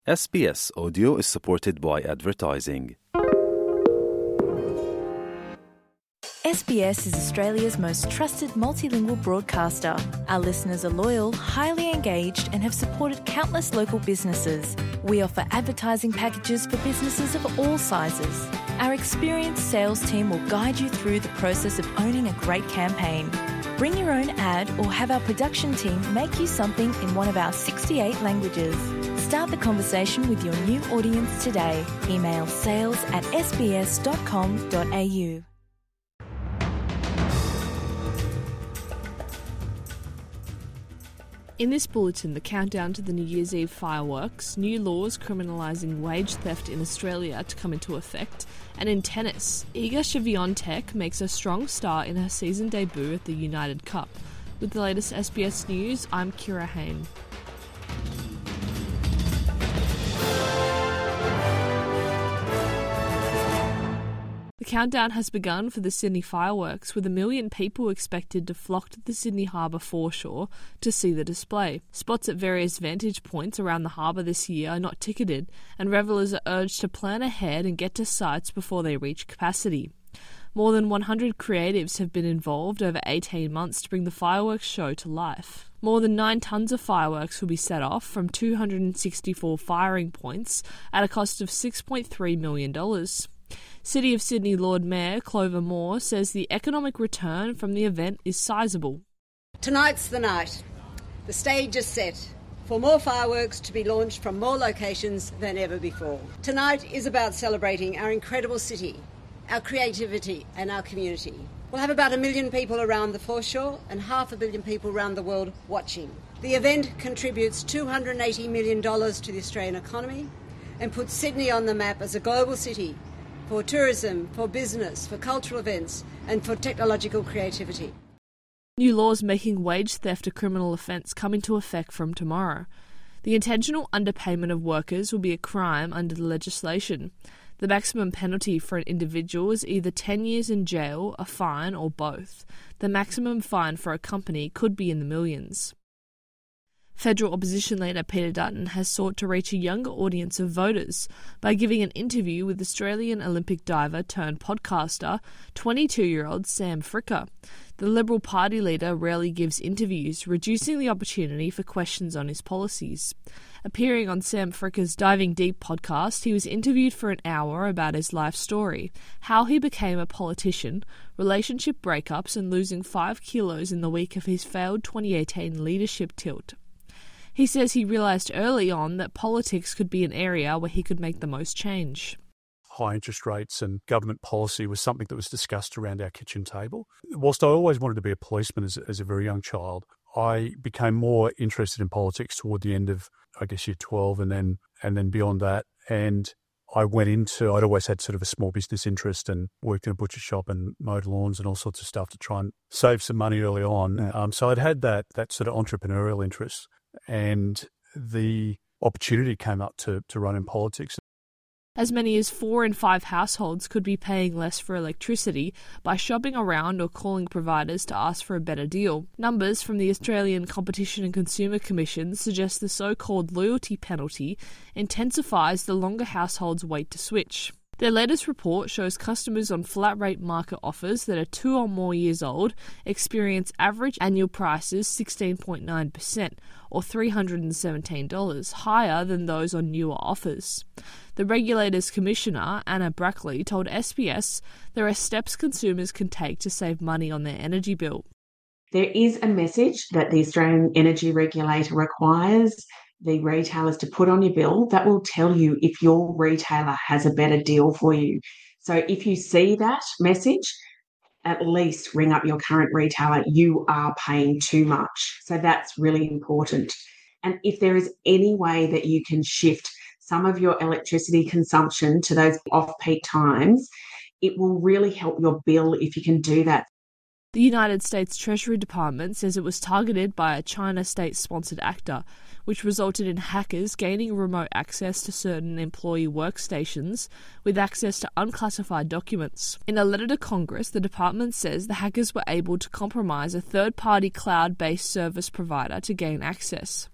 SBS Audio is supported by advertising. SBS is Australia's most trusted multilingual broadcaster. Our listeners are loyal, highly engaged and have supported countless local businesses. We offer advertising packages for businesses of all sizes. Our experienced sales team will guide you through the process of owning a great campaign. Bring your own ad or have our production team make you something in one of our 68 languages. Start the conversation with your new audience today. Email sales@sbs.com.au. In this bulletin, the countdown to the New Year's Eve fireworks, new laws criminalising wage theft in Australia to come into effect, and in tennis, Iga Swiatek makes a strong start in her season debut at the United Cup. With the latest SBS News, I'm Kira Hain. The countdown has begun for the Sydney fireworks, with 1 million people expected to flock to the Sydney Harbour foreshore to see the display. Spots at various vantage points around the harbour this year are not ticketed, and revellers are urged to plan ahead and get to sites before they reach capacity. More than 100 creatives have been involved over 18 months to bring the fireworks show to life. More than 9 tonnes of fireworks will be set off from 264 firing points at a cost of $6.3 million. City of Sydney Lord Mayor Clover Moore says the economic return from the event is sizable. Tonight's the night. The stage is set for more fireworks to be launched from more locations than ever before. Tonight is about celebrating our incredible city, our creativity and our community. We'll have about 1 million people around the foreshore and 500 million people around the world watching. The event contributes $280 million to the Australian economy and puts Sydney on the map as a global city for tourism, for business, for cultural events and for technological creativity. New laws making wage theft a criminal offence come into effect from tomorrow. The intentional underpayment of workers will be a crime under the legislation. The maximum penalty for an individual is either 10 years in jail, a fine or both. The maximum fine for a company could be in the millions. Federal opposition leader Peter Dutton has sought to reach a younger audience of voters by giving an interview with Australian Olympic diver turned podcaster, 22-year-old Sam Fricker. The Liberal Party leader rarely gives interviews, reducing the opportunity for questions on his policies. Appearing on Sam Fricker's Diving Deep podcast, he was interviewed for an hour about his life story, how he became a politician, relationship breakups and losing 5 kilos in the week of his failed 2018 leadership tilt. He says he realised early on that politics could be an area where he could make the most change. High interest rates and government policy was something that was discussed around our kitchen table. Whilst I always wanted to be a policeman as a very young child, I became more interested in politics toward the end of, I guess, year 12 and then beyond that. And I went into, I'd always had sort of a small business interest and worked in a butcher shop and mowed lawns and all sorts of stuff to try and save some money early on. So I'd had that sort of entrepreneurial interest. And the opportunity came up to run in politics. As many as 4 in 5 households could be paying less for electricity by shopping around or calling providers to ask for a better deal. Numbers from the Australian Competition and Consumer Commission suggest the so-called loyalty penalty intensifies the longer households wait to switch. Their latest report shows customers on flat-rate market offers that are 2 or more years old experience average annual prices 16.9%, or $317, higher than those on newer offers. The regulator's commissioner, Anna Brackley, told SBS there are steps consumers can take to save money on their energy bill. There is a message that the Australian Energy Regulator requires the retailers to put on your bill that will tell you if your retailer has a better deal for you. So if you see that message, at least ring up your current retailer. You are paying too much. So that's really important. And if there is any way that you can shift some of your electricity consumption to those off-peak times, it will really help your bill if you can do that. The United States Treasury Department says it was targeted by a China state-sponsored actor, which resulted in hackers gaining remote access to certain employee workstations with access to unclassified documents. In a letter to Congress, the department says the hackers were able to compromise a third-party cloud-based service provider to gain access.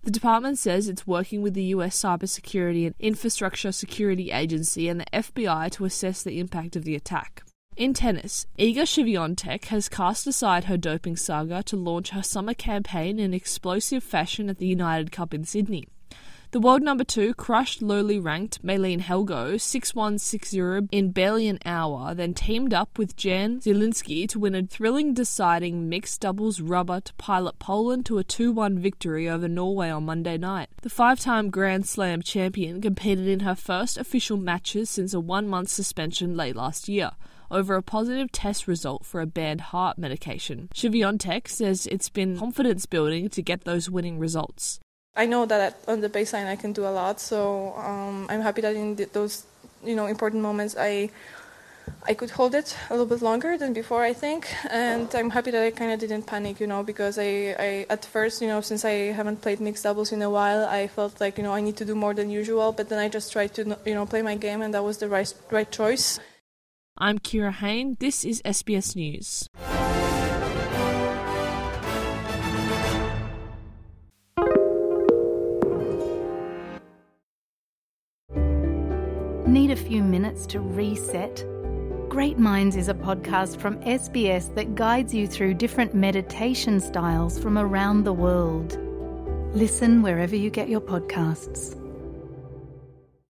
The department says it's working with the US Cybersecurity and Infrastructure Security Agency and the FBI to assess the impact of the attack. In tennis, Iga Swiatek has cast aside her doping saga to launch her summer campaign in explosive fashion at the United Cup in Sydney. The world number 2 crushed lowly ranked Maylene Helgo 6-1, 6-0 in barely an hour, then teamed up with Jan Zielinski to win a thrilling deciding mixed doubles rubber to pilot Poland to a 2-1 victory over Norway on Monday night. The 5-time Grand Slam champion competed in her first official matches since a 1-month suspension late last year over a positive test result for a banned heart medication. Swiatek says it's been confidence building to get those winning results. I know that on the baseline I can do a lot, so I'm happy that in those important moments I could hold it a little bit longer than before, I think, and I'm happy that I kind of didn't panic, because I at first, since I haven't played mixed doubles in a while, I felt like, I need to do more than usual, but then I just tried to, play my game, and that was the right choice. I'm Kira Hain. This is SBS News. Need a few minutes to reset? Great Minds is a podcast from SBS that guides you through different meditation styles from around the world. Listen wherever you get your podcasts.